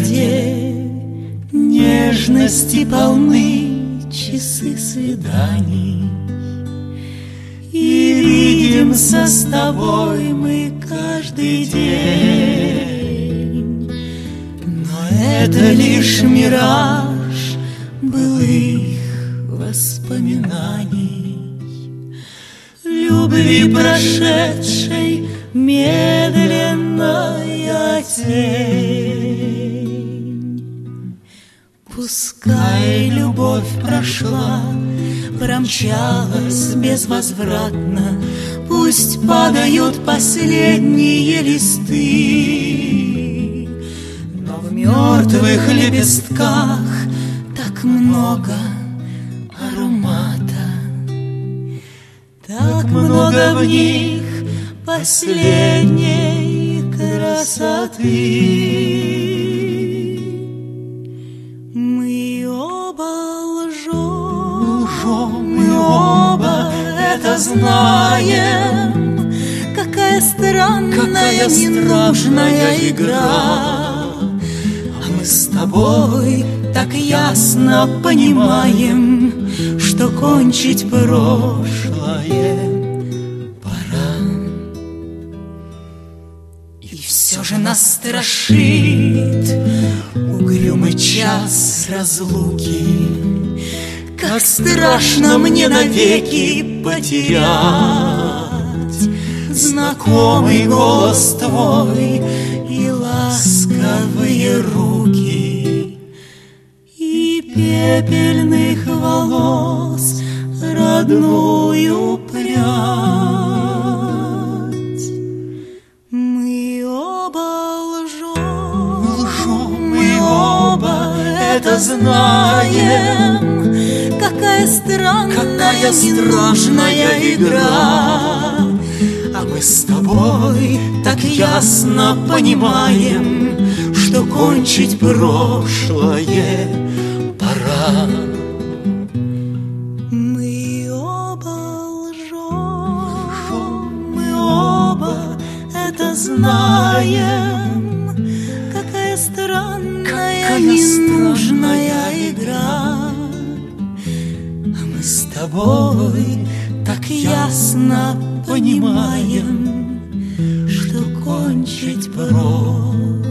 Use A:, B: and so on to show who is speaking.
A: прежде нежности полны часы свиданий, и видимся с тобой мы каждый день. Но это лишь мираж былых воспоминаний, любви прошедшей медленная тень. Пускай любовь прошла, промчалась безвозвратно, пусть падают последние листы, но в мертвых лепестках так много аромата, так много в них последней красоты. Мы оба лжем, мы оба это знаем. Какая странная, ненужная игра. А мы с тобой так ясно понимаем, что кончить прошлое пора. И все же нас страшит угрюмый час разлуки. Как страшно мне навеки потерять знакомый голос твой и ласковые руки, и пепельных волос родную прядь. Мы оба лжем, мы оба это знаем. Какая странная, ненужная игра. А мы с тобой так ясно понимаем, что кончить прошлое пора. Мы оба лжем, мы оба это знаем. Какая странная, ненужная игра. А мы с тобой так ясно понимаем, что кончить прошлое